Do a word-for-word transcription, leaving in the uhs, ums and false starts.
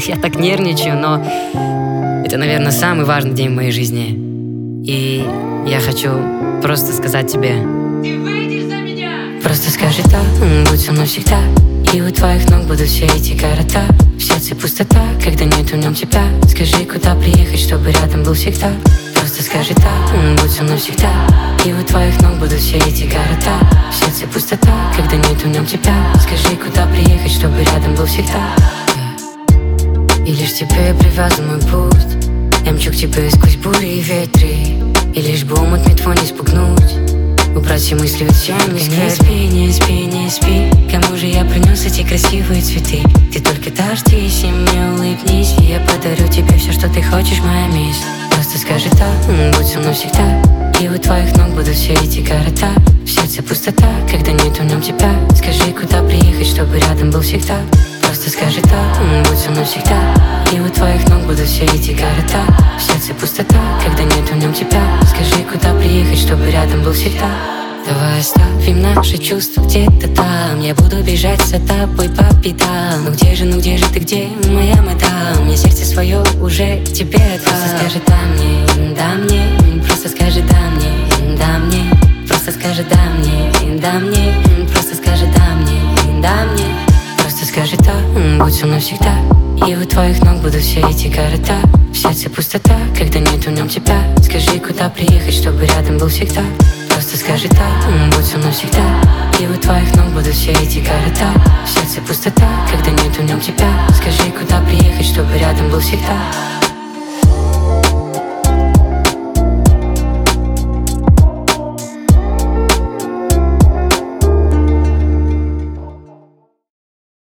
Я так нервничаю, но это, наверное, самый важный день в моей жизни. И я хочу просто сказать тебе: ты выйдешь за меня! Просто скажи так, будь со мной всегда. И у твоих ног будут все эти города. В сердце пустота, когда нет в нем тебя. Скажи, куда приехать, чтобы рядом был всегда. Просто скажи так, будь со мной всегда. И у твоих ног будут все эти города. В сердце пустота, когда нет в нем тебя. Скажи, куда приехать, чтобы рядом был всегда. И лишь тебе привязан мой путь. Я мчу к тебе сквозь бури и ветры. И лишь бы умутный твой не спугнуть. Убрать все мысли от тени. Не спи, не спи, не спи. Кому же я принес эти красивые цветы? Ты только дождись и мне улыбнись. И я подарю тебе все, что ты хочешь, моя мисс. Просто скажи так, будь со мной всегда. И у твоих ног будут все эти города. В сердце пустота, когда нет в нем тебя. Скажи, куда приехать, чтобы рядом был всегда. Просто скажи так, будь со мной всегда. И у твоих ног будут все эти города. В сердце пустота, когда нет в нем тебя. Скажи, куда приехать, чтобы рядом был всегда. Давай оставим наши чувства где-то там. Я буду бежать за тобой по пятам. Ну где же, ну где же ты, где моя мадам? Я сердце свое уже тебе отдам. Просто скажи да мне, да мне. Просто скажи да мне, да мне. Просто скажи да мне, да мне. Просто скажи да мне, да мне. Просто скажи так, будь со мной всегда. И у твоих ног будут все эти города. В сердце пустота, когда нет в нем тебя. Скажи, куда приехать, чтобы рядом был всегда. Просто скажи так, будь со мной всегда. И у твоих ног будут все эти города. В сердце пустота, когда нет в нем тебя. Скажи, куда приехать, чтобы рядом был всегда.